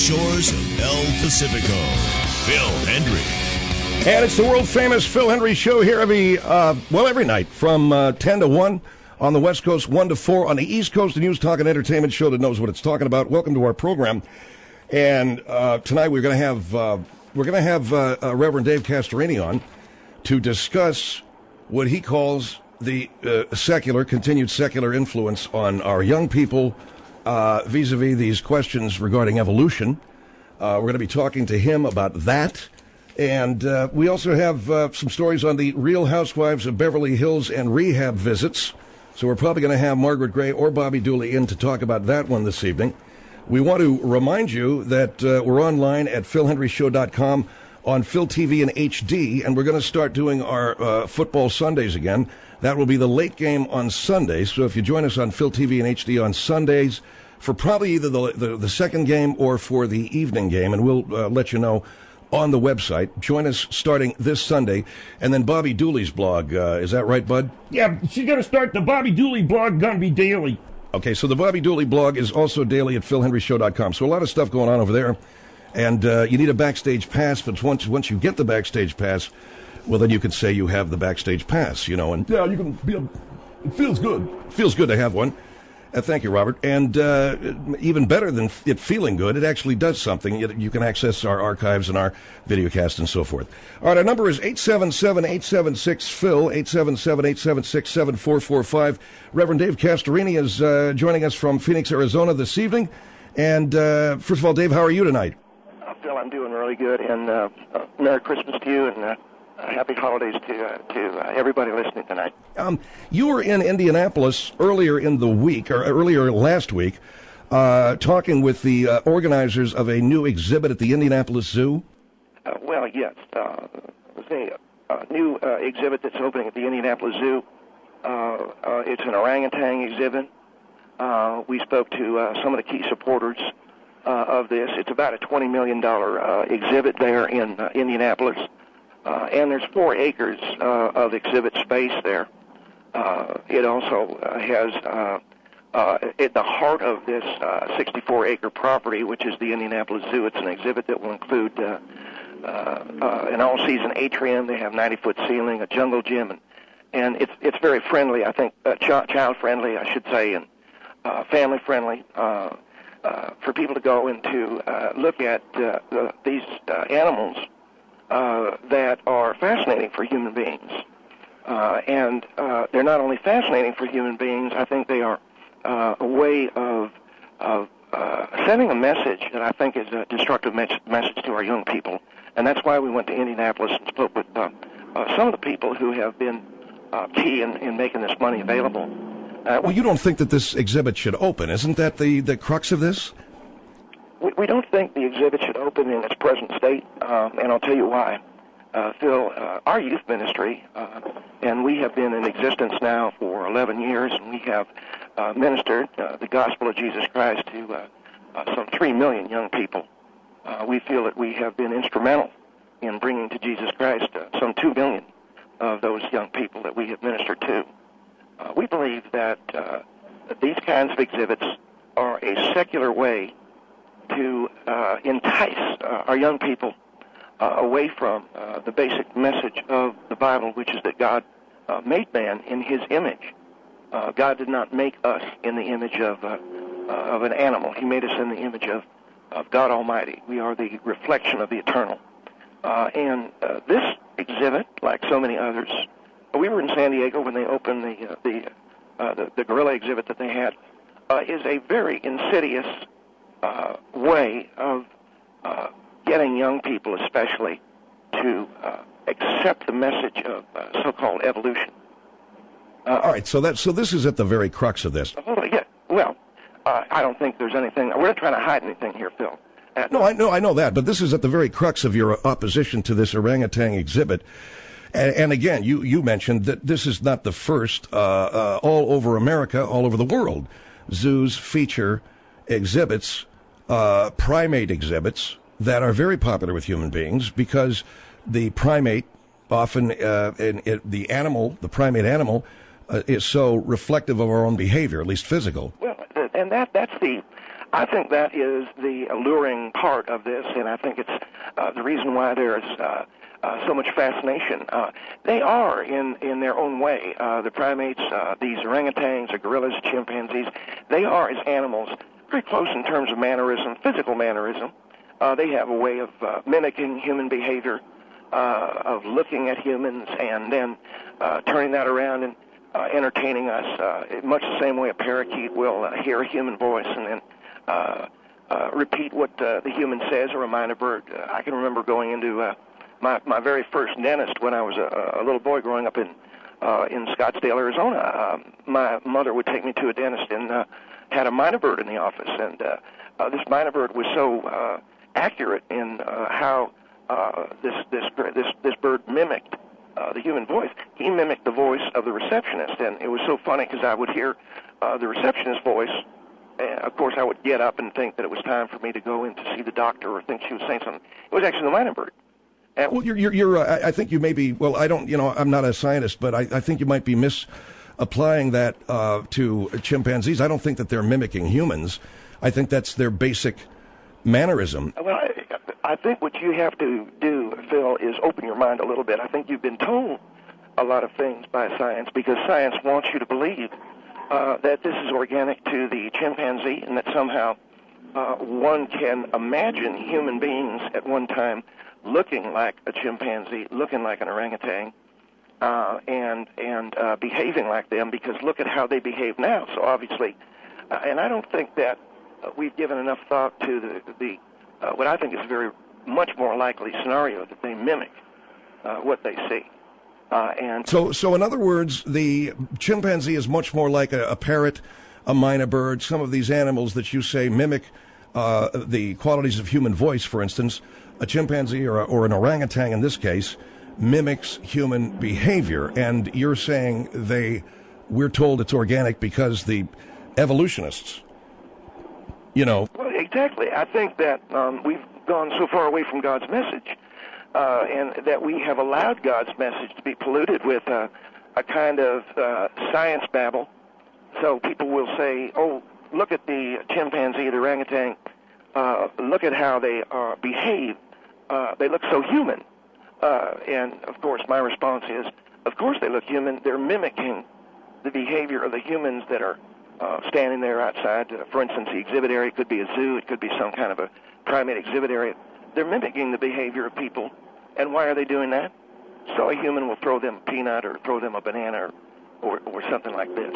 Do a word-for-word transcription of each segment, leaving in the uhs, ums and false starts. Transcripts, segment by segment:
shores of El Pacifico. Phil Hendry. And it's the world-famous Phil Hendry Show here every, uh, well, every night from uh, ten to one on the West Coast, one to four on the East Coast, the news, talk, and entertainment show that knows what it's talking about. Welcome to our program. And uh, tonight we're going to have uh, we're going to have uh, uh, Reverend Dave Castorini on to discuss what he calls the uh, secular, continued secular influence on our young people uh, vis-a-vis these questions regarding evolution. Uh, we're going to be talking to him about that. And uh, we also have uh, some stories on the Real Housewives of Beverly Hills and rehab visits. So we're probably going to have Margaret Gray or Bobby Dooley in to talk about that one this evening. We want to remind you that uh, we're online at phil hendry show dot com on Phil T V and H D, and we're going to start doing our uh, football Sundays again. That will be the late game on Sunday. So if you join us on Phil T V and H D on Sundays for probably either the, the, the second game or for the evening game, and we'll uh, let you know on the website. Join us starting this Sunday. And then Bobby Dooley's blog. Uh, is that right, Bud? Yeah, she's going to start the Bobby Dooley blog, going to be daily. Okay, so the Bobby Dooley blog is also daily at phil hendry show dot com. So a lot of stuff going on over there. And uh, you need a backstage pass, but once once you get the backstage pass, well, then you can say you have the backstage pass, you know. And yeah, you can be a, it feels good. It feels good to have one. Uh, thank you, Robert. And uh, even better than it feeling good, it actually does something. You, you can access our archives and our videocast and so forth. All right, our number is eight seven seven, eight seven six, Phil, eight seven seven, eight seven six, seven four four five. Reverend Dave Castorini is uh, joining us from Phoenix, Arizona this evening. And uh, first of all, Dave, how are you tonight? Uh, Phil, I'm doing really good. And uh, uh, Merry Christmas to you, and uh, Uh, happy holidays to uh, to uh, everybody listening tonight. Um, you were in Indianapolis earlier in the week, or earlier last week, uh, talking with the uh, organizers of a new exhibit at the Indianapolis Zoo. Uh, well, yes. Uh, there's a uh, new uh, exhibit that's opening at the Indianapolis Zoo. Uh, uh, it's an orangutan exhibit. Uh, we spoke to uh, some of the key supporters uh, of this. It's about a twenty million dollars uh, exhibit there in uh, Indianapolis. Uh, and there's four acres uh, of exhibit space there. Uh, it also uh, has, uh, uh, at the heart of this uh, sixty-four acre property, which is the Indianapolis Zoo, it's an exhibit that will include uh, uh, uh, an all-season atrium. They have ninety foot ceiling, a jungle gym, and, and it's it's very friendly, I think, uh, ch- child-friendly, I should say, and uh, family-friendly uh, uh, for people to go and to uh, look at uh, the, these uh, animals Uh, that are fascinating for human beings. Uh, and uh, they're not only fascinating for human beings, I think they are uh, a way of, of uh, sending a message that I think is a destructive mes- message to our young people. And that's why we went to Indianapolis and spoke with uh, uh, some of the people who have been uh, key in, in making this money available. Uh, well, you don't think that this exhibit should open. Isn't that the, the crux of this? We, we don't think the exhibit should open in its present state, um, and I'll tell you why. Uh, Phil, uh, our youth ministry, uh, and we have been in existence now for eleven years, and we have uh, ministered uh, the gospel of Jesus Christ to uh, uh, some three million young people. Uh, we feel that we have been instrumental in bringing to Jesus Christ uh, some two million of those young people that we have ministered to. Uh, we believe that, uh, that these kinds of exhibits are a secular way to uh, entice uh, our young people uh, away from uh, the basic message of the Bible, which is that God uh, made man in his image. Uh, God did not make us in the image of uh, uh, of an animal. He made us in the image of, of God Almighty. We are the reflection of the eternal. Uh, and uh, this exhibit, like so many others, we were in San Diego when they opened the uh, the, uh, the the gorilla exhibit that they had, uh, is a very insidious Uh, way of uh, getting young people especially to uh, accept the message of uh, so-called evolution. Uh, All right, so that so this is at the very crux of this. Oh, yeah. Well, uh, I don't think there's anything. We're not trying to hide anything here, Phil. Uh, no, I know, I know that, but this is at the very crux of your opposition to this orangutan exhibit. And, and again, you, you mentioned that this is not the first. Uh, uh, all over America, all over the world, zoos feature exhibits, uh, primate exhibits that are very popular with human beings because the primate often, uh, in, in the animal, the primate animal, uh, is so reflective of our own behavior, at least physical. Well, and that that's the, I think that is the alluring part of this, and I think it's uh, the reason why there's uh, uh, so much fascination. Uh, they are, in, in their own way, uh, the primates, uh, these orangutans, or gorillas, chimpanzees, they are, as animals, very close in terms of mannerism, physical mannerism. Uh, they have a way of uh, mimicking human behavior, uh, of looking at humans and then uh, turning that around and uh, entertaining us, uh, much the same way a parakeet will uh, hear a human voice and then uh, uh, repeat what uh, the human says, or a minor bird. Uh, I can remember going into uh, my, my very first dentist when I was a, a little boy growing up in uh, in Scottsdale, Arizona. Uh, my mother would take me to a dentist and uh, had a minor bird in the office, and uh, uh, this minor bird was so uh, accurate in uh, how uh, this this this this bird mimicked uh, the human voice. He mimicked the voice of the receptionist, and it was so funny because I would hear uh, the receptionist's voice, and of course I would get up and think that it was time for me to go in to see the doctor or think she was saying something. It was actually the minor bird. And well, you're, you're, you're uh, I think you may be, well, I don't, you know, I'm not a scientist, but I, I think you might be misapplying that uh, to chimpanzees. I don't think that they're mimicking humans. I think that's their basic mannerism. Well, I, I think what you have to do, Phil, is open your mind a little bit. I think you've been told a lot of things by science because science wants you to believe uh, that this is organic to the chimpanzee and that somehow uh, one can imagine human beings at one time looking like a chimpanzee, looking like an orangutan, uh, and and uh, behaving like them, because look at how they behave now. So obviously, uh, and I don't think that uh, we've given enough thought to the, the uh, what I think is a very much more likely scenario, that they mimic uh, what they see. Uh, and so, so in other words, the chimpanzee is much more like a, a parrot, a minor bird. Some of these animals that you say mimic uh, the qualities of human voice, for instance. A chimpanzee or, a, or an orangutan, in this case, mimics human behavior. And you're saying they, we're told it's organic because the evolutionists, you know. Well, exactly. I think that um, we've gone so far away from God's message, uh, and that we have allowed God's message to be polluted with uh, a kind of uh, science babble. So people will say, oh, look at the chimpanzee, the orangutan, uh, look at how they uh, behave. Uh, they look so human. Uh, and, of course, my response is, of course they look human. They're mimicking the behavior of the humans that are uh, standing there outside. Uh, for instance, the exhibit area could be a zoo. It could be some kind of a primate exhibit area. They're mimicking the behavior of people. And why are they doing that? So a human will throw them a peanut or throw them a banana or, or, or something like this.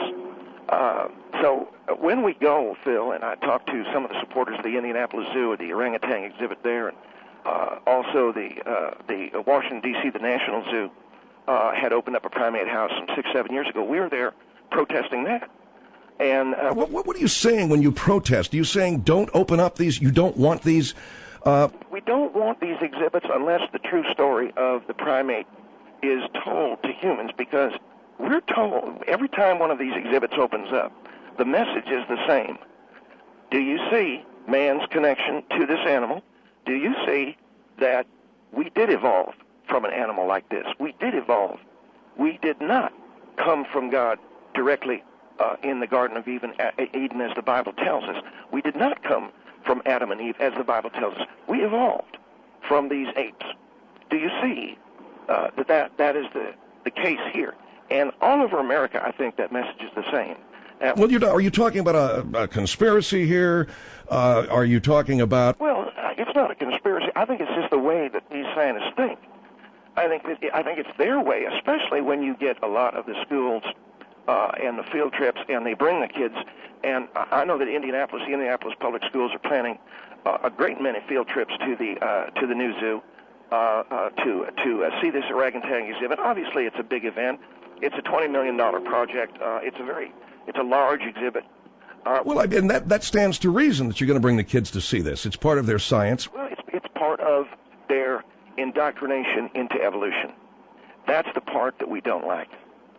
Uh, so uh, when we go, Phil, and I talked to some of the supporters of the Indianapolis Zoo, or the orangutan exhibit there, and uh, also the uh, the Washington, D C, the National Zoo, uh, had opened up a primate house some six, seven years ago. We were there protesting that. And uh, what, what are you saying when you protest? Are you saying don't open up these, you don't want these? Uh... We don't want these exhibits unless the true story of the primate is told to humans, because we're told every time one of these exhibits opens up, the message is the same. Do you see man's connection to this animal? Do you see that we did evolve from an animal like this? We did evolve. We did not come from God directly uh, in the Garden of Eden, Eden, as the Bible tells us. We did not come from Adam and Eve, as the Bible tells us. We evolved from these apes. Do you see uh, that, that that is the, the case here? And all over America, I think that message is the same. Now, well, you're, are you talking about a, a conspiracy here? Uh, are you talking about... Well, uh, it's not a conspiracy. I think it's just the way that these scientists think. I think that, I think it's their way, especially when you get a lot of the schools uh, and the field trips, and they bring the kids. And I know that Indianapolis, the Indianapolis Public Schools are planning uh, a great many field trips to the uh, to the new zoo uh, uh, to to uh, see this orangutan exhibit. Obviously, it's a big event. It's a twenty million dollars project. Uh, it's a very, it's a large exhibit. Uh, well, I mean, that, that stands to reason that you're going to bring the kids to see this. It's part of their science. Well, it's, it's part of their indoctrination into evolution. That's the part that we don't like.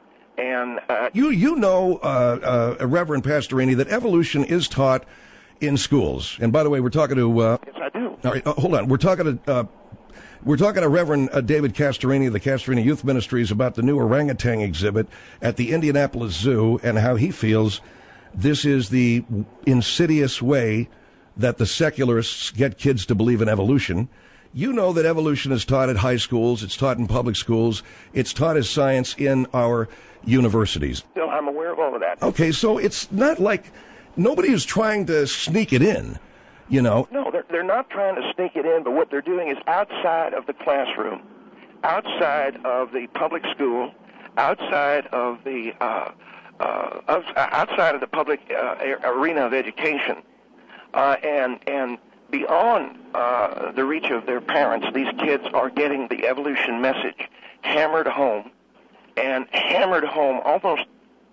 And uh, you you know, uh, uh, Reverend Pastorini, that evolution is taught in schools. And by the way, we're talking to... Uh, yes, I do. All right, uh, hold on. We're talking to... Uh, We're talking to Reverend uh, David Castorini of the Castorini Youth Ministries about the new orangutan exhibit at the Indianapolis Zoo and how he feels this is the insidious way that the secularists get kids to believe in evolution. You know that evolution is taught at high schools, it's taught in public schools, it's taught as science in our universities. No, I'm aware of all of that. Okay, so it's not like nobody is trying to sneak it in, you know. No, they're, they're not trying to sneak it in, but what they're doing is outside of the classroom, outside of the public school, outside of the uh, uh, outside of the public uh, arena of education, uh, and and beyond uh, the reach of their parents, these kids are getting the evolution message hammered home, and hammered home almost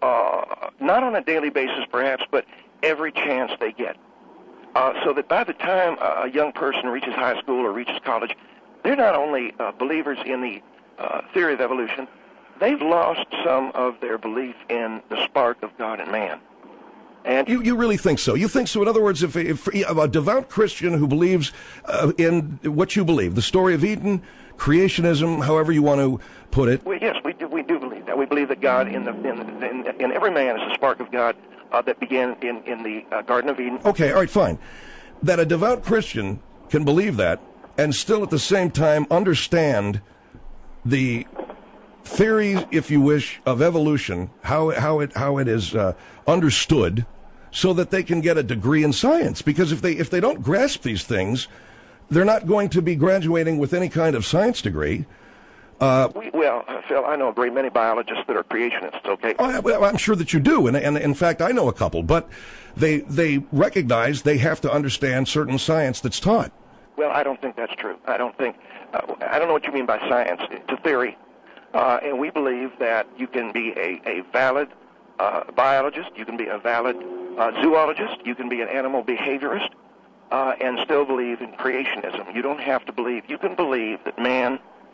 uh, not on a daily basis, perhaps, but every chance they get. Uh, so that by the time a young person reaches high school or reaches college, they're not only uh, believers in the uh, theory of evolution, they've lost some of their belief in the spark of God and man. And you, you really think so? You think so? In other words, if, if a devout Christian who believes uh, in what you believe, the story of Eden, creationism, however you want to put it. Well, yes, we do. We do believe that. We believe that God in the in, in, in every man is the spark of God uh, that began in in the uh, Garden of Eden. Okay, all right, fine. That a devout Christian can believe that and still at the same time understand the theory, if you wish, of evolution, how how it how it is uh, understood, so that they can get a degree in science. Because if they if they don't grasp these things, they're not going to be graduating with any kind of science degree. Uh, we, well, uh, Phil, I know a great many biologists that are creationists. Okay, oh, well, I'm sure that you do, and, and in fact, I know a couple. But they they recognize they have to understand certain science that's taught. Well, I don't think that's true. I don't think uh, I don't know what you mean by science. It's a theory. Uh, and we believe that you can be a, a valid uh, biologist, you can be a valid uh, zoologist, you can be an animal behaviorist, uh, and still believe in creationism. You don't have to believe. You can believe that man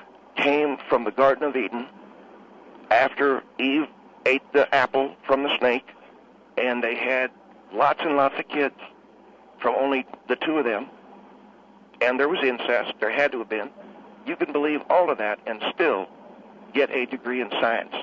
came from the Garden of Eden after Eve ate the apple from the snake, and they had lots and lots of kids from only the two of them, and there was incest. There had to have been. You can believe all of that and still get a degree in science.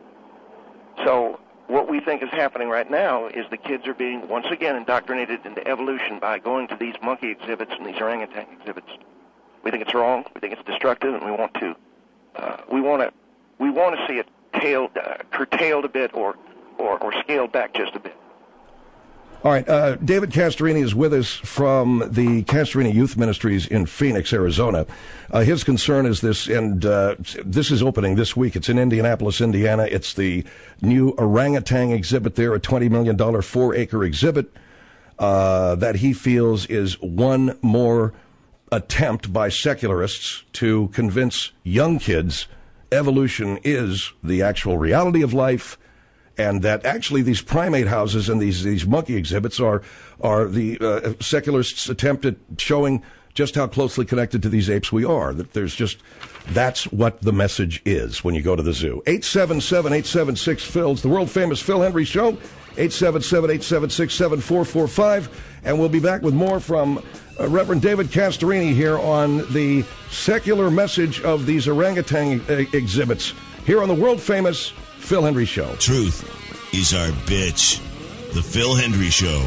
So what we think is happening right now is the kids are being once again indoctrinated into evolution by going to these monkey exhibits and these orangutan exhibits. We think it's wrong. We think it's destructive, and we want to uh, we want to we want to see it tailed, uh, curtailed a bit, or, or or scaled back just a bit. All right, uh, David Castorini is with us from the Castorini Youth Ministries in Phoenix, Arizona. Uh, his concern is this, and uh, this is opening this week. It's in Indianapolis, Indiana. It's the new orangutan exhibit there, a twenty million dollars four-acre exhibit uh, that he feels is one more attempt by secularists to convince young kids evolution is the actual reality of life, and that actually these primate houses and these these monkey exhibits are are the uh, secularists' attempt at showing just how closely connected to these apes we are. That there's just, that's what the message is when you go to the zoo. eight seven seven, eight seven six, Phil. It's the world-famous Phil Hendrie Show. eight seven seven, eight seven six, seven four four five. And we'll be back with more from uh, Reverend David Castorini here on the secular message of these orangutan uh, exhibits here on the world-famous Phil Hendrie Show. Truth is our bitch. The Phil Hendrie Show.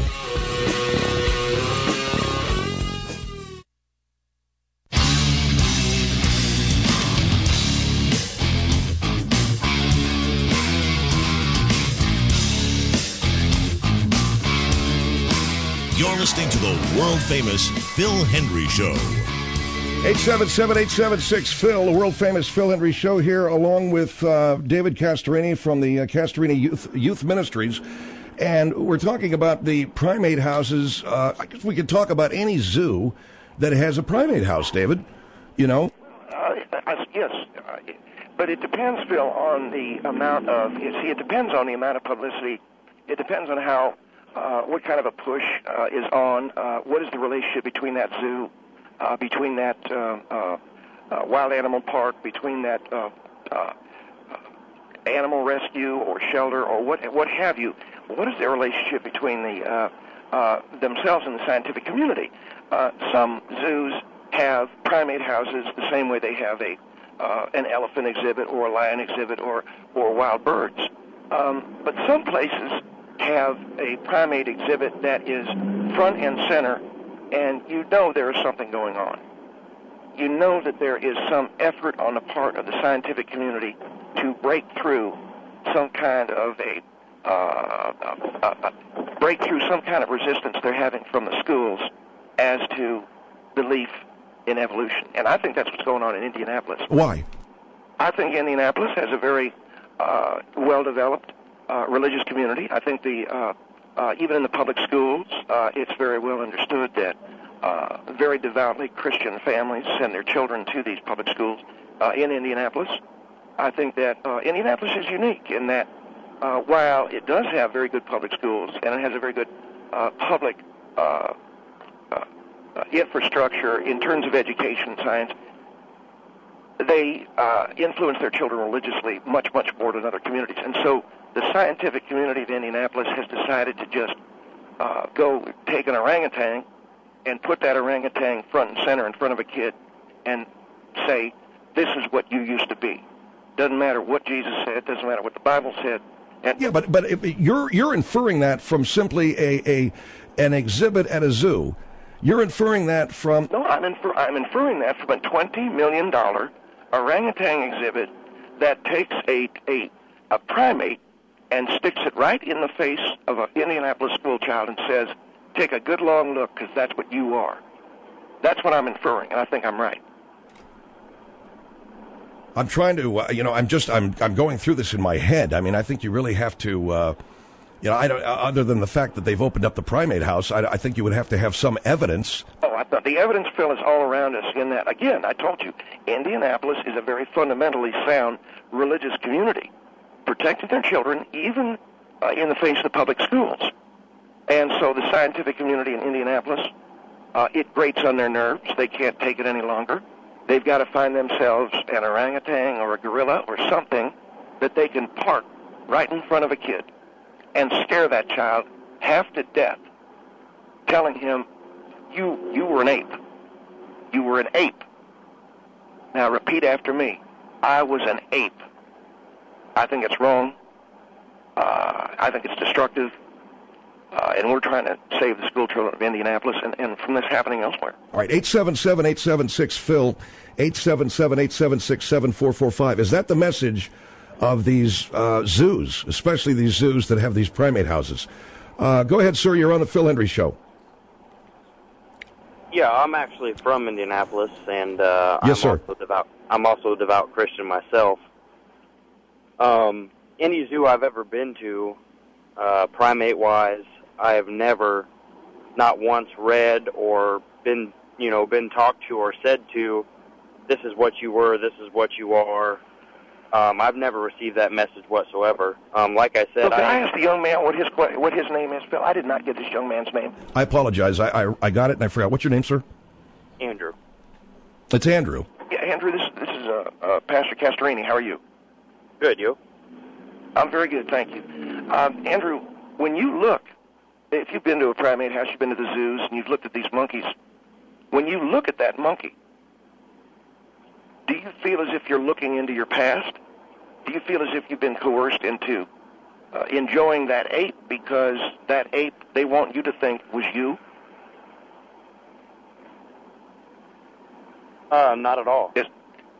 You're listening to the world-famous Phil Hendrie Show. eight seven seven, eight seven six, Phil, the world-famous Phil Hendrie Show here, along with uh, David Castorini from the uh, Castorini Youth, Youth Ministries. And we're talking about the primate houses. Uh, I guess we could talk about any zoo that has a primate house, David, you know? Uh, yes, uh, but it depends, Phil, on the amount of, you see, it depends on the amount of publicity. It depends on how, uh, what kind of a push uh, is on, uh, what is the relationship between that zoo, Uh, between that uh, uh, uh, wild animal park, between that uh, uh, animal rescue or shelter or what what have you. What is their relationship between the uh, uh, themselves and the scientific community? Uh, some zoos have primate houses the same way they have a uh, an elephant exhibit or a lion exhibit or or wild birds. Um, but some places have a primate exhibit that is front and center and you know there is something going on. You know that there is some effort on the part of the scientific community to break through some kind of a uh, uh, uh, break through some kind of resistance they're having from the schools as to belief in evolution. And I think that's what's going on in Indianapolis. Why? I think Indianapolis has a very uh, well-developed uh, religious community. I think the uh, uh, even in the public schools, uh, it's very well understood that uh, very devoutly Christian families send their children to these public schools uh, in Indianapolis. I think that uh, Indianapolis is unique in that uh, while it does have very good public schools and it has a very good uh, public uh, uh, uh, infrastructure in terms of education and science, they uh, influence their children religiously much, much more than other communities. And so the scientific community of Indianapolis has decided to just uh, go take an orangutan and put that orangutan front and center in front of a kid and say, this is what you used to be. Doesn't matter what Jesus said, doesn't matter what the Bible said. And yeah, but but if you're you're inferring that from simply a, a an exhibit at a zoo. You're inferring that from... No, I'm, infer- I'm inferring that from a twenty million dollars orangutan exhibit that takes a, a, a primate and sticks it right in the face of an Indianapolis school child and says, take a good long look because that's what you are. That's what I'm inferring, and I think I'm right. I'm trying to, uh, you know, I'm just, I'm, I'm going through this in my head. I mean, I think you really have to, uh, you know, I don't, uh, other than the fact that they've opened up the primate house, I, I think you would have to have some evidence. Oh, I thought the evidence, Phil, is all around us in that. Again, I told you, Indianapolis is a very fundamentally sound religious community, protecting their children even uh, in the face of the public schools. And so the scientific community in Indianapolis, uh, it grates on their nerves. They can't take it any longer. They've got to find themselves an orangutan or a gorilla or something that they can park right in front of a kid and scare that child half to death, telling him, you you were an ape. You were an ape. Now repeat after me. I was an ape. I think it's wrong. Uh, I think it's destructive. Uh, and we're trying to save the school children of Indianapolis and, and from this happening elsewhere. All right, eight seven seven, eight seven six, Phil, eight seven seven, eight seven six, seven four four five. Is that the message of these uh, zoos, especially these zoos that have these primate houses? Uh, go ahead, sir. You're on the Phil Hendrie Show. Yeah, I'm actually from Indianapolis, and uh, yes, I'm sir. also devout. I'm also a devout Christian myself. Um, any zoo I've ever been to, uh, primate-wise, I have never, not once, read or been, you know, been talked to or said to, this is what you were, this is what you are. Um, I've never received that message whatsoever. Um, like I said, so can I, I ask the young man what his what his name is, Phil? I did not get this young man's name. I apologize. I, I I got it and I forgot. What's your name, sir? Andrew. It's Andrew. Yeah, Andrew. This this is uh, uh, Pastor Castorini. How are you? Good, you? I'm very good, thank you. Um, Andrew, when you look, if you've been to a primate house, you've been to the zoos, and you've looked at these monkeys, when you look at that monkey, do you feel as if you're looking into your past? Do you feel as if you've been coerced into uh, enjoying that ape because that ape, they want you to think, was you? Uh, not at all. Yes.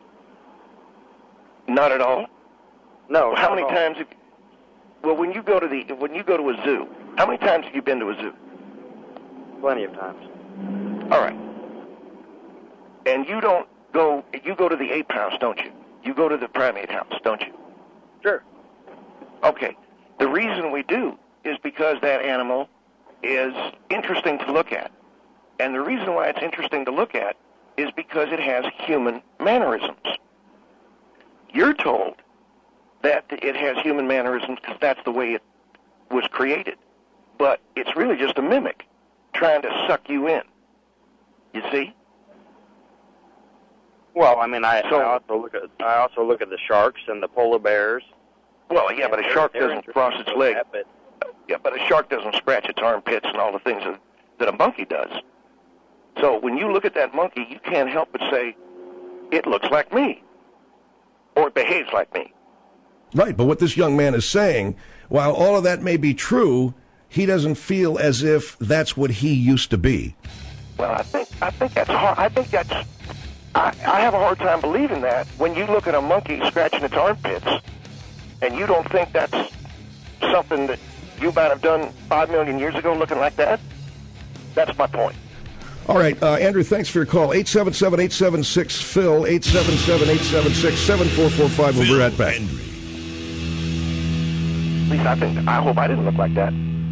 Not at all? No. How not many at all. times have, well, when you go to the when you go to a zoo, how many times have you been to a zoo? Plenty of times. All right. And you don't go, you go to the ape house, don't you? You go to the primate house, don't you? Sure. Okay. The reason we do is because that animal is interesting to look at. And the reason why it's interesting to look at is because it has human mannerisms. You're told that it has human mannerisms because that's the way it was created. But it's really just a mimic trying to suck you in. You see? Well, I mean, I, So- I also look at I also look at the sharks and the polar bears. Well, yeah, but a They're- shark they're doesn't interesting cross its to leg. look at, but Yeah, but a shark doesn't scratch its armpits and all the things that, that a monkey does. So when you look at that monkey, you can't help but say, it looks like me, or it behaves like me. Right, but what this young man is saying, while all of that may be true, he doesn't feel as if that's what he used to be. Well, I think I think that's hard. I think that's. I, I have a hard time believing that when you look at a monkey scratching its armpits, and you don't think that's something that you might have done five million years ago, looking like that. That's my point. All right, uh, Andrew, thanks for your call. eight seven seven, eight seven six, P H I L, eight seven seven, eight seven six, seven four four five. We'll be right back. Hendry. At least I think. I hope I didn't look like that.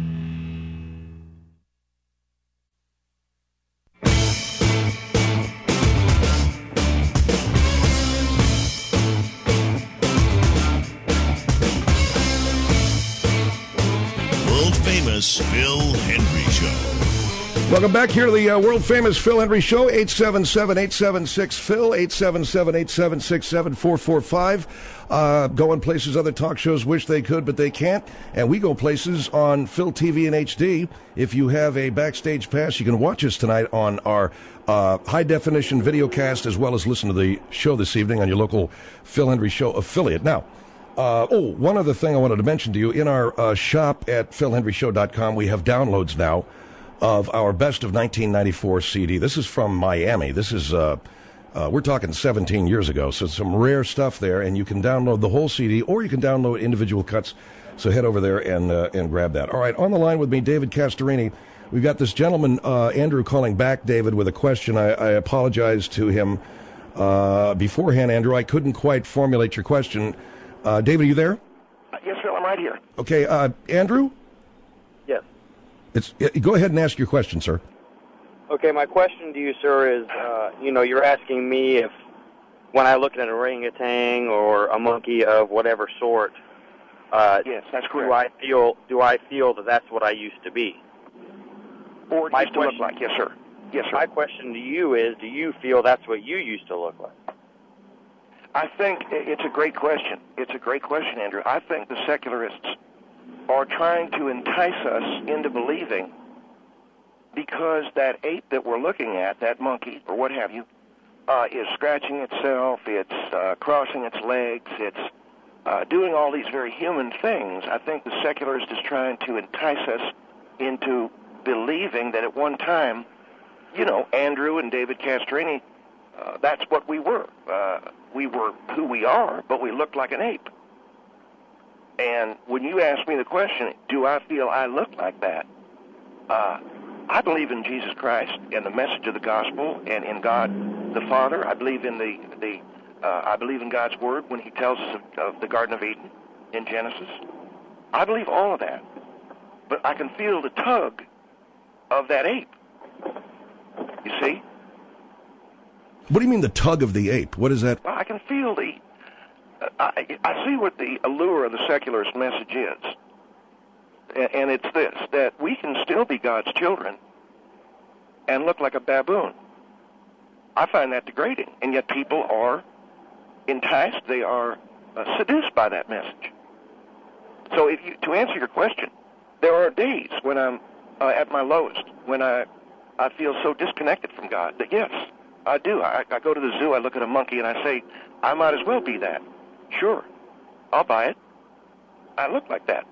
World-famous Phil Hendry Show. Welcome back here to the uh, world-famous Phil Hendry Show, eight seven seven, eight seven six, P H I L, eight seven seven, eight seven six, seven four four five. Uh, going places other talk shows wish they could, but they can't. And we go places on Phil T V and H D. If you have a backstage pass, you can watch us tonight on our uh, high-definition video cast, as well as listen to the show this evening on your local Phil Hendry Show affiliate. Now, Uh, oh, one other thing I wanted to mention to you. In our uh, shop at phil hendry show dot com, we have downloads now of our Best of nineteen ninety-four C D. This is from Miami. This is, uh, uh, we're talking seventeen years ago, so some rare stuff there, and you can download the whole C D, or you can download individual cuts, so head over there and uh, and grab that. All right, on the line with me, David Castorini. We've got this gentleman, uh, Andrew, calling back, David, with a question. I, I apologize to him uh, beforehand, Andrew. I couldn't quite formulate your question. Uh, David, are you there? Uh, yes, Phil, I'm right here. Okay, uh, Andrew? Yes. It's go ahead and ask your question, sir. Okay, my question to you, sir, is, uh, you know, you're asking me if when I look at an orangutan or a monkey of whatever sort, uh, Yes, that's correct. do I feel do I feel that that's what I used to be? Or My used to look question- like. Yes, sir. Yes, sir. My question to you is, do you feel that's what you used to look like? I think it's a great question. It's a great question, Andrew. I think the secularists are trying to entice us into believing, because that ape that we're looking at, that monkey or what have you, uh, is scratching itself, it's uh, crossing its legs, it's uh, doing all these very human things. I think the secularist is trying to entice us into believing that at one time, you know, Andrew and David Castorini, uh, that's what we were. Uh, we were who we are, but we looked like an ape. And when you ask me the question, do I feel I look like that? Uh, I believe in Jesus Christ and the message of the gospel, and in God the Father. I believe in the the. Uh, I believe in God's word when He tells us of, of the Garden of Eden in Genesis. I believe all of that, but I can feel the tug of that ape. You see? What do you mean the tug of the ape? What is that? Well, I can feel the. Uh, I, I see what the allure of the secularist message is, and, and it's this: that we can still be God's children and look like a baboon. I find that degrading, and yet people are enticed; they are uh, seduced by that message. So, if you, to answer your question, there are days when I'm uh, at my lowest, when I I feel so disconnected from God that yes. I do. I, I go to the zoo, I look at a monkey, and I say, I might as well be that. Sure. I'll buy it. I look like that.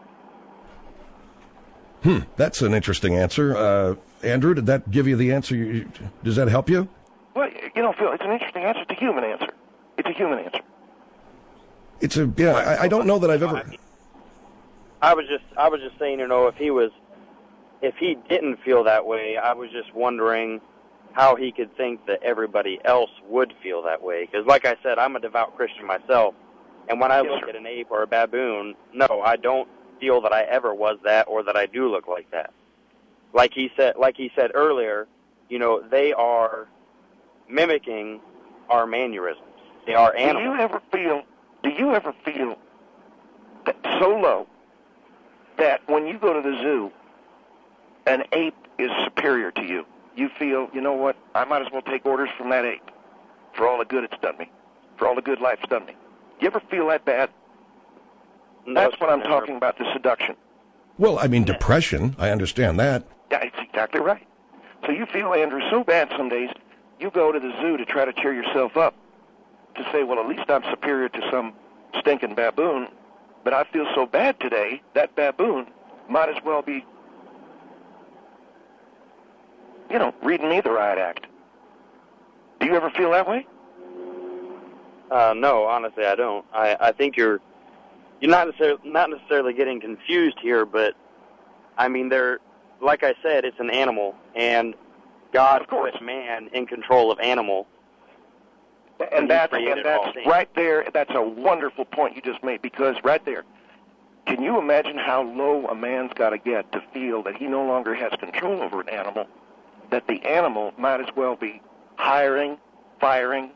Hmm, that's an interesting answer. Uh, Andrew, did that give you the answer? You, does that help you? Well, you know, Phil, it's an interesting answer. It's a human answer. It's a human answer. It's a, yeah, I, I don't know that I've ever... I was just, I was just saying, you know, if he was, if he didn't feel that way, I was just wondering how he could think that everybody else would feel that way. Because, like I said, I'm a devout Christian myself, and when I Yes, look sir. at an ape or a baboon, no, I don't feel that I ever was that or that I do look like that. Like he said, like he said earlier, you know, they are mimicking our mannerisms. They are Do animals. you ever feel, do you ever feel that so low that when you go to the zoo, an ape is superior to you? You feel, you know what, I might as well take orders from that ape for all the good it's done me, for all the good life's done me. You ever feel that bad? No, That's what I'm never. talking about, the seduction. Well, I mean, depression, I understand that. Yeah, it's exactly right. So you feel, Andrew, so bad some days, you go to the zoo to try to cheer yourself up, to say, well, at least I'm superior to some stinking baboon, but I feel so bad today, that baboon might as well be you know, reading me the riot act. Do you ever feel that way? Uh, no, honestly, I don't. I, I think you're you're not necessarily not necessarily getting confused here, but I mean, they're like I said, it's an animal, and God put man in control of animal. And that's, and that's right there. That's a wonderful point you just made, because right there, can you imagine how low a man's got to get to feel that he no longer has control over an animal, that the animal might as well be hiring, firing,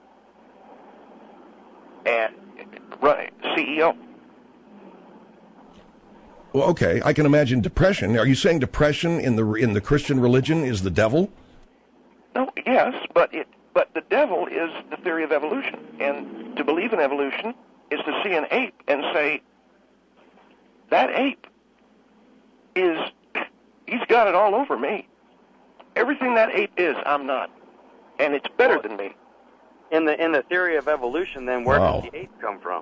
and right, C E O. Well, okay, I can imagine depression. Are you saying depression in the in the Christian religion is the devil? No, yes, but it but the devil is the theory of evolution, and to believe in evolution is to see an ape and say, that ape is, he's got it all over me. Everything that ape is, I'm not, and it's better than me. In the in the theory of evolution, then where Wow. did the ape come from?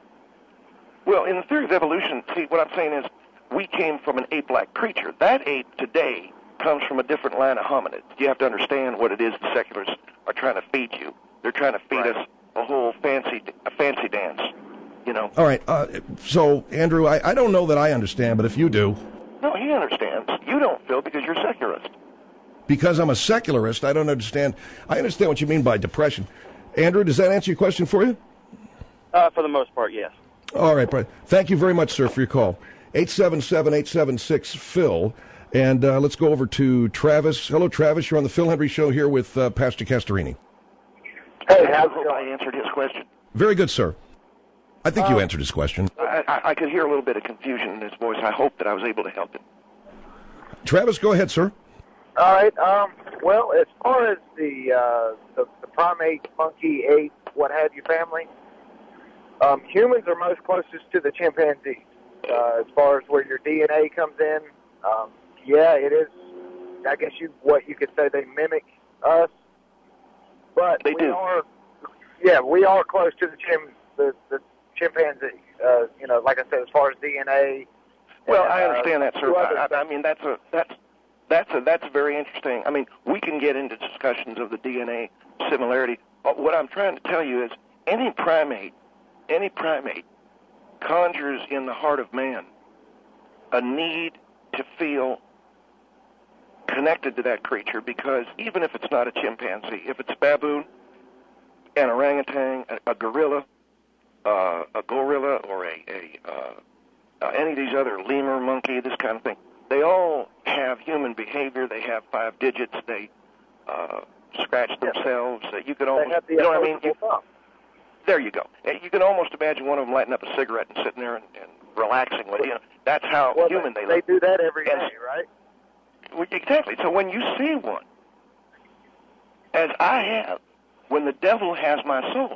Well, in the theory of evolution, see, what I'm saying is we came from an ape-like creature. That ape today comes from a different line of hominids. You have to understand what it is the seculars are trying to feed you. They're trying to feed Right. us a whole fancy a fancy dance, you know. All right, uh, so, Andrew, I, I don't know that I understand, but if you do, No, he understands. You don't, Phil, because you're secularist. because I'm a secularist, I don't understand. I understand what you mean by depression. Andrew, does that answer your question for you? Uh, for the most part, yes. All right, Brian. Thank you very much, sir, for your call. eight seven seven, eight seven six, Phil. And uh, let's go over to Travis. Hello, Travis. You're on the Phil Hendry Show here with uh, Pastor Castorini. Hey, I hope I answered his question. Very good, sir. I think you answered his question. I, I, I could hear a little bit of confusion in his voice. I hope that I was able to help him. Travis, go ahead, sir. All right. Um, well, as far as the, uh, the the primate, monkey, ape, what have you family, um, humans are most closest to the chimpanzees uh, as far as where your D N A comes in. Um, yeah, it is. I guess you what you could say they mimic us, but They we do. are. Yeah, we are close to the chim the, the chimpanzee. Uh, you know, like I said, as far as D N A. Well, and, I understand uh, that, sir. two other I, I, I mean, that's a that's that's a that's very interesting. I mean, we can get into discussions of the D N A similarity. But what I'm trying to tell you is, any primate, any primate, conjures in the heart of man a need to feel connected to that creature, because even if it's not a chimpanzee, if it's a baboon, an orangutan, a, a gorilla, uh, a gorilla, or a, a uh, uh, any of these other lemur, monkey, this kind of thing, they all have human behavior. They have five digits. They uh, scratch themselves. Uh, you could almost, they have the you know what I mean? You, opposable thumb. there you go. Uh, You can almost imagine one of them lighting up a cigarette and sitting there and, and relaxing with it. You know, that's how Well, human they, they look. do that every And- day, right? Well, exactly. So when you see one, as I have, when the devil has my soul,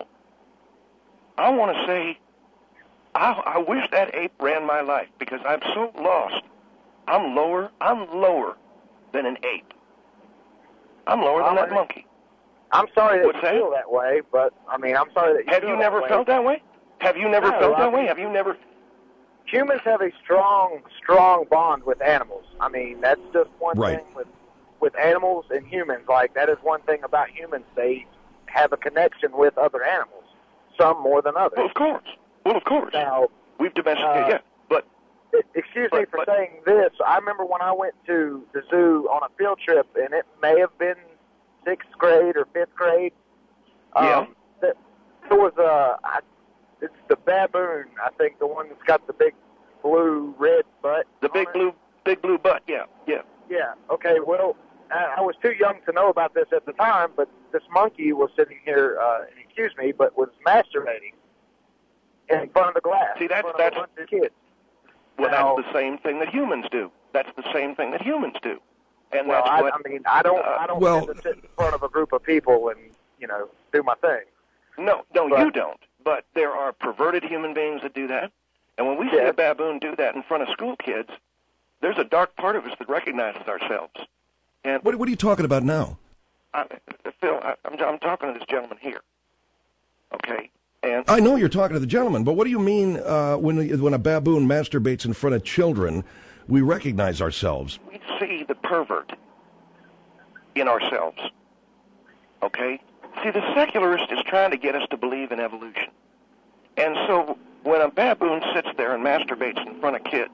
I want to say, I, I wish that ape ran my life, because I'm so lost. I'm lower. I'm lower than an ape. I'm lower than that monkey. I'm sorry that What's you that? feel that way, but I mean, I'm sorry that you Have feel you that never way. felt that way? Have you never No, felt I that way? mean- Have you never? Humans have a strong, strong bond with animals. I mean, that's just one Right. thing with with animals and humans. Like, that is one thing about humans. They have a connection with other animals, some more than others. Well, of course. Well, of course. Now, We've domesticated, uh, yeah. But e- excuse me But- for but- saying this. I remember when I went to the zoo on a field trip, and it may have been sixth grade or fifth grade. Yeah. Um, th- there was a, I, it's the baboon, I think, the one that's got the big blue, red butt. the big on it. blue, big blue butt, yeah, yeah. Yeah, okay, well, I, I was too young to know about this at the time, but this monkey was sitting here, uh, excuse me, but was masturbating in front of the glass. See, in that's- front of that's- a bunch of kids. Well, Now- that's the same thing that humans do. That's the same thing that humans do. And Well, that's I, what, I mean, I don't, uh, I don't well- get to sit in front of a group of people and, you know, do my thing. no, no, but- you don't. But there are perverted human beings that do that. And when we see Yeah. a baboon do that in front of school kids, there's a dark part of us that recognizes ourselves. And What, what are you talking about now? I, Phil, I, I'm, I'm talking to this gentleman here. Okay? And I know you're talking to the gentleman, but what do you mean uh, when when a baboon masturbates in front of children, we recognize ourselves? we see the pervert in ourselves. Okay? See, the secularist is trying to get us to believe in evolution. And so when a baboon sits there and masturbates in front of kids,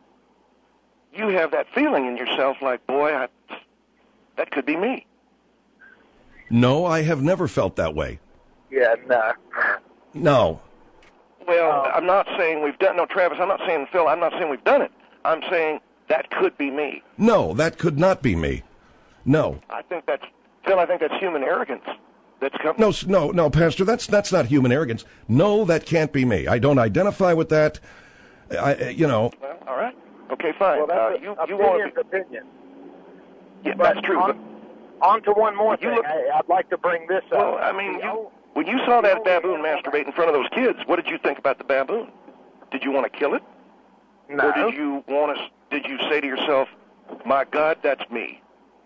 you have that feeling in yourself like, boy, I, that could be me. No, I have never felt that way. Yeah, no. No. Well, Um, I'm not saying we've done, no, Travis, I'm not saying, Phil, I'm not saying we've done it. I'm saying that could be me. No, that could not be me. No. I think that's, Phil, I think that's human arrogance. That's come. No, s- no, no, Pastor, that's that's not human arrogance. No, that can't be me. I don't identify with that. I, you know. Well, all right. Okay, fine. Well, that's uh, you, a, you want opinion's to be, opinion. yeah, But that's true. On, but, on to one more You thing. look- I, I'd like to bring this well, up. I mean, The you, old- when you saw that the baboon old- masturbate in front of those kids, what did you think about the baboon? Did you want to kill it? No. Or did you want to, did you say to yourself, my God, that's me?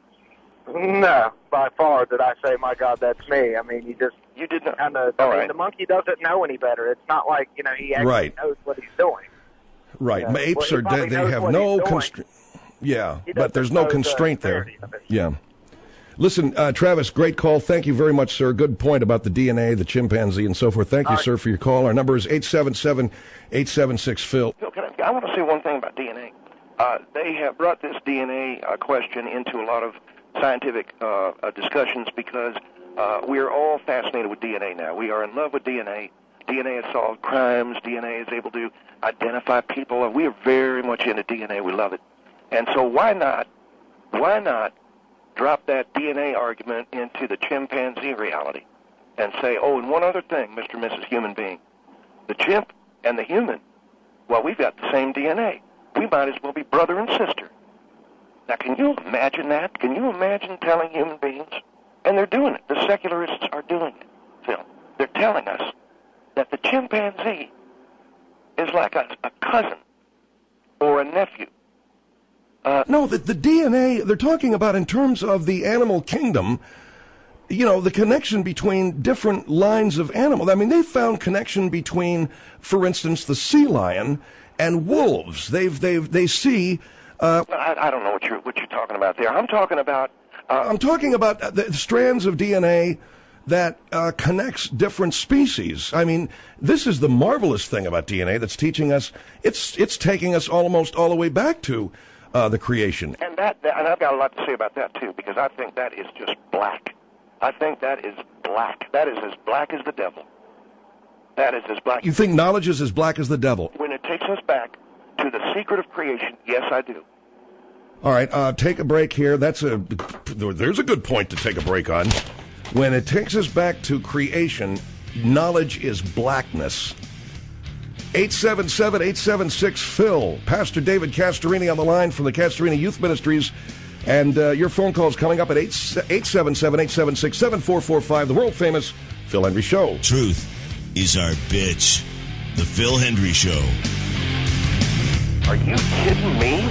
No, by far did I say, my God, that's me. I mean, you just You did not. kind of, I All mean, right. the monkey doesn't know any better. It's not like, you know, he actually Right. knows what he's doing. Right. Yeah. Apes Well, he are probably dead. They knows have what no he's doing. constraint. Yeah, He but there's doesn't no know the constraint there. severity of it. Yeah. Listen, uh, Travis, great call. Thank you very much, sir. Good point about the D N A, the chimpanzee, and so forth. Thank you, All right. sir, for your call. Our number is eight seven seven, eight seven six, Phil. Phil, can I, I want to say one thing about D N A. Uh, they have brought this D N A uh, question into a lot of scientific uh, uh, discussions because uh, we are all fascinated with D N A now. We are in love with D N A. D N A has solved crimes. D N A is able to identify people. We are very much into D N A. We love it. And so why not, why not drop that D N A argument into the chimpanzee reality and say, oh, and one other thing, Mister and Missus Human Being, the chimp and the human, well, we've got the same D N A. We might as well be brother and sister. Now, can you imagine that? Can you imagine telling human beings? And they're doing it. The secularists are doing it, Phil. They're telling us that the chimpanzee is like a, a cousin or a nephew. Uh, No, the, the D N A, they're talking about in terms of the animal kingdom, you know, the connection between different lines of animal. I mean, they found connection between, for instance, the sea lion and wolves. They've, they've, they see, uh, I, I don't know what you're, what you're talking about there. I'm talking about... Uh, I'm talking about the strands of D N A that uh, connects different species. I mean, this is the marvelous thing about D N A that's teaching us, it's, it's taking us almost all the way back to uh, the creation. And that, that, and I've got a lot to say about that too, because I think that is just black. I think that is black. That is as black as the devil. That is as black. You think knowledge is as black as the devil? When it takes us back to the secret of creation, yes, I do. All right, uh, take a break here. That's a there's a good point to take a break on. When it takes us back to creation, knowledge is blackness. eight seven seven, eight seven six, Phil. Pastor David Castorini on the line from the Castorini Youth Ministries. And uh, your phone call is coming up at eight seven seven, eight seven six, seven four four five, the world-famous Phil Hendry Show. Truth is our bitch. The Phil Hendry Show. Are you kidding me?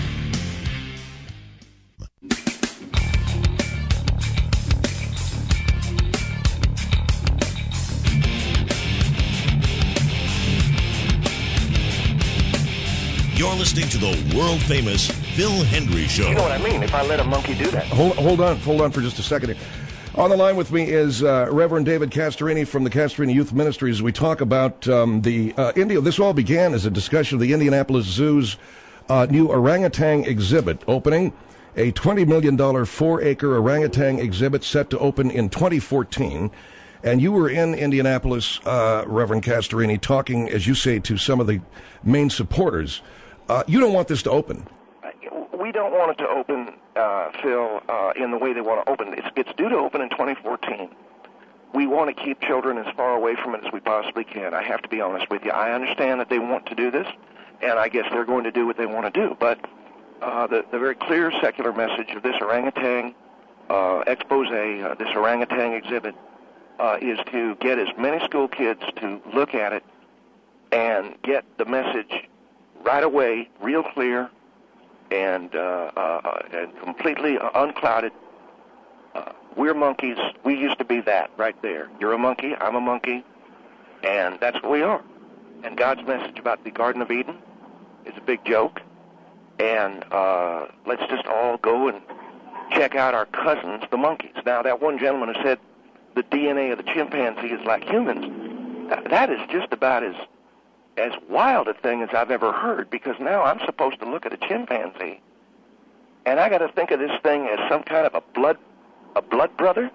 You're listening to the world-famous Phil Hendry Show. You know what I mean, if I let a monkey do that. Hold, hold on, hold on for just a second here. On the line with me is uh, Reverend David Castorini from the Castorini Youth Ministries. We talk about um, the uh, India. This all began as a discussion of the Indianapolis Zoo's uh, new orangutan exhibit opening, a twenty million dollars four-acre orangutan exhibit set to open in twenty fourteen. And you were in Indianapolis, uh, Reverend Castorini, talking, as you say, to some of the main supporters. Uh, you don't want this to open. We don't want it to open, uh, Phil, uh, in the way they want to open it. It's, it's due to open in twenty fourteen. We want to keep children as far away from it as we possibly can. I have to be honest with you. I understand that they want to do this, and I guess they're going to do what they want to do. But uh, the, the very clear secular message of this orangutan uh, expose, uh, this orangutan exhibit, uh, is to get as many school kids to look at it and get the message right away, real clear, and uh, uh, and completely unclouded. Uh, we're monkeys. We used to be that right there. You're a monkey. I'm a monkey. And that's what we are. And God's message about the Garden of Eden is a big joke. And uh, let's just all go and check out our cousins, the monkeys. Now, that one gentleman who said the D N A of the chimpanzee is like humans, that is just about as as wild a thing as I've ever heard, because now I'm supposed to look at a chimpanzee, and I got to think of this thing as some kind of a blood a blood brother.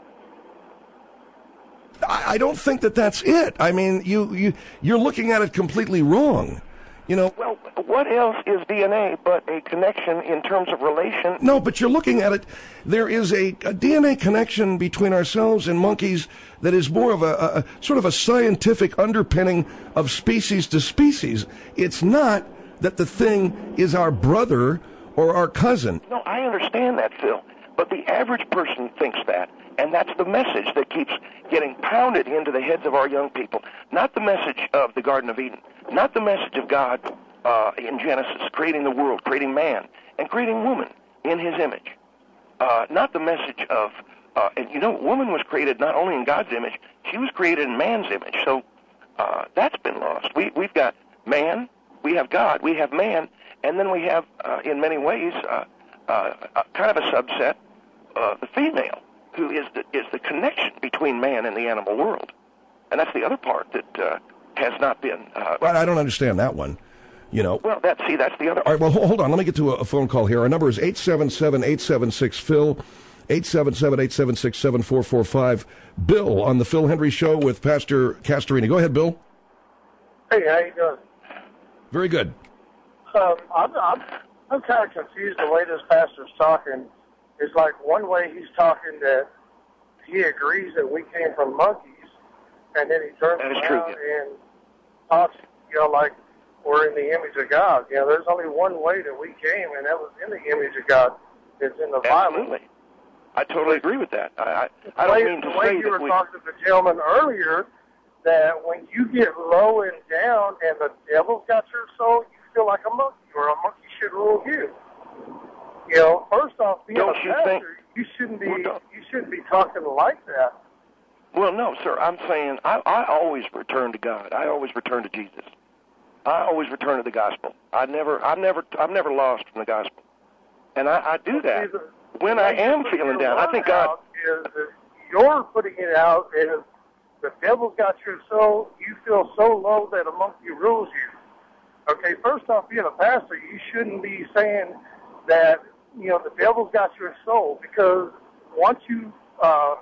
I don't think that that's it. I mean, you, you, you're looking at it completely wrong. You know. Well, what else is D N A but a connection in terms of relation? No, but you're looking at it. There is a, a D N A connection between ourselves and monkeys that is more of a, a, a sort of a scientific underpinning of species to species. It's not that the thing is our brother or our cousin. No, I understand that, Phil. But the average person thinks that, and that's the message that keeps getting pounded into the heads of our young people. Not the message of the Garden of Eden, not the message of God uh, in Genesis, creating the world, creating man, and creating woman in his image. Uh, not the message of, uh, and you know, woman was created not only in God's image, she was created in man's image. So uh, that's been lost. We, we've got man, we have God, we have man, and then we have, uh, in many ways, uh, uh, uh, kind of a subset, uh, the female, who is the, is the connection between man and the animal world. And that's the other part that uh, has not been... Uh, well, I don't understand that one, you know. Well, that, see, that's the other... All right, well, hold on. Let me get to a, a phone call here. Our number is eight seven seven, eight seven six, P H I L, eight seven seven, eight seven six, seven four four five. Bill on the Phil Hendry Show with Pastor Castorini. Go ahead, Bill. Hey, how you doing? Very good. Um, I'm, I'm, I'm kind of confused the way this pastor's talking. It's like one way he's talking that he agrees that we came from monkeys, and then he turns That is around true, yeah. and talks, you know, like we're in the image of God. You know, there's only one way that we came, and that was in the image of God. It's in the Bible. Absolutely. I totally agree with that. I, I, I The way, don't mean to the way say you that were we... talking to the gentleman earlier, that when you get low and down and the devil's got your soul, you feel like a monkey, or a monkey should rule you. You know, first off, being Don't a you pastor, think- you shouldn't be Well, don't- you shouldn't be talking like that. Well, no, sir. I'm saying I, I always return to God. I always return to Jesus. I always return to the gospel. I never, I'm never, I'm never lost from the gospel, and I, I do that See, the- when the I way you am put feeling your down. I word think God. out is that you're putting it out as the devil's got your soul. You feel so low that a monkey rules you. Okay, first off, being a pastor, you shouldn't be saying that, you know, the devil's got your soul, because once you uh,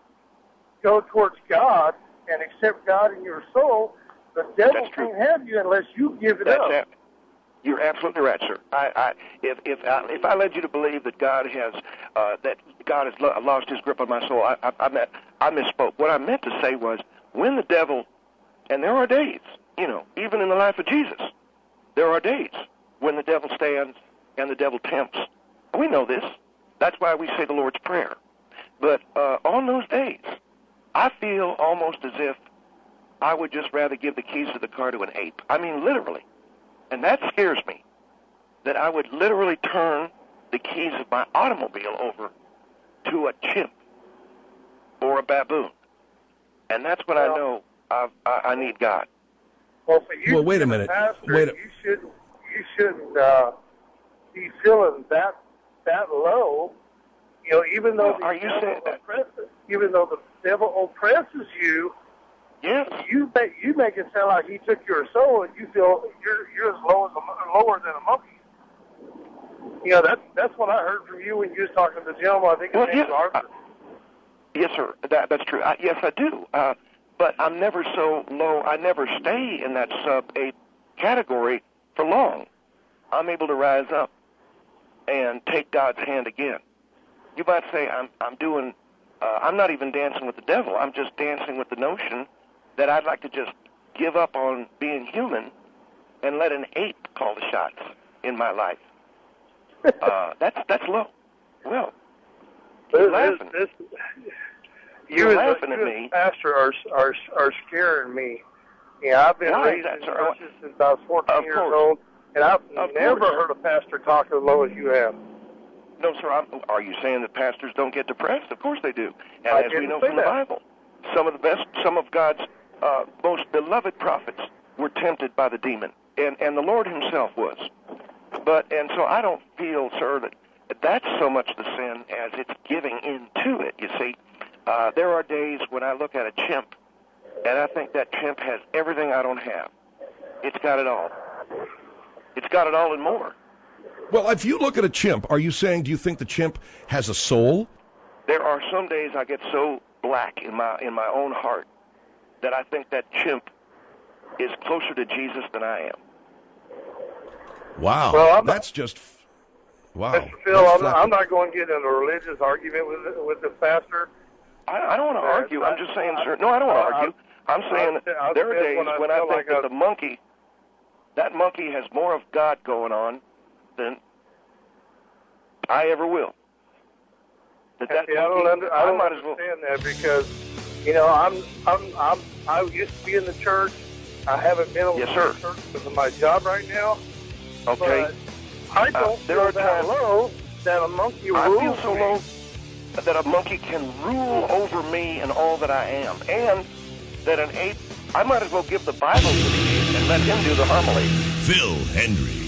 go towards God and accept God in your soul, the devil That's true. can't have you unless you give it That's up. it. You're absolutely right, sir. I, I, if if I, if I led you to believe that God has uh, that God has lo- lost His grip on my soul, I, I, I, meant, I misspoke. What I meant to say was, when the devil, and there are days, you know, even in the life of Jesus, there are days when the devil stands and the devil tempts. We know this. That's why we say the Lord's Prayer. But uh, on those days, I feel almost as if I would just rather give the keys to the car to an ape. I mean, literally. And that scares me, that I would literally turn the keys of my automobile over to a chimp or a baboon. And that's when I know I've, I, I need God. Well, for you Well, wait to a be minute. pastor, Wait a- you shouldn't you shouldn't uh, be feeling that that low. You know, even though Well, are the you devil saying that- oppresses, even though the devil oppresses you, Yes. you make you make it sound like he took your soul, and you feel you're you're as low as a, lower than a monkey. You know, that's that's what I heard from you when you was talking to the gentleman. I think his Well, name's yeah, Arthur. uh, Yes, sir. That, that's true. I, yes, I do. Uh, but I'm never so low. I never stay in that sub-eight category for long. I'm able to rise up and take God's hand again. You might say I'm, I'm doing, uh, I'm not even dancing with the devil. I'm just dancing with the notion that I'd like to just give up on being human and let an ape call the shots in my life. uh, that's, that's low. Well, you're laughing. This, this, You're you laughing as, at you me. as pastor are are are scaring me. Yeah, I've been Why is raised that, in sir? churches since I was fourteen Of years course. old, and I've Of never course. heard a pastor talk as low as you have. No, sir. I'm, are you saying that pastors don't get depressed? Of course they do. And I as we didn't know say from that. the Bible, some of the best, some of God's uh, most beloved prophets were tempted by the demon, and and the Lord Himself was. But and so I don't feel, sir, that that's so much the sin as it's giving into it, you see. Uh, there are days when I look at a chimp, and I think that chimp has everything I don't have. It's got it all. It's got it all and more. Well, if you look at a chimp, are you saying, do you think the chimp has a soul? There are some days I get so black in my in my own heart that I think that chimp is closer to Jesus than I am. Wow. Well, I'm that's just, wow. Mister Phil, I'm not, I'm not going to get in a religious argument with with this pastor. I, I don't want to argue. I'm just saying, sir. No, I don't want to argue. I'm saying I, I, there are days when I, when I think like that I, the monkey, that monkey has more of God going on than I ever will. That that see, I don't, monkey, under, I don't I might as well. understand that because, you know, I'm I'm I'm I used to be in the church. I haven't been able Yes, to sir. the church because of my job right now. Okay. But I don't Uh, there feel are that times- low that a monkey I rules feel so me. low that a monkey can rule over me and all that I am, and that an ape, I might as well give the Bible to the ape and let him do the homily. Phil Hendry.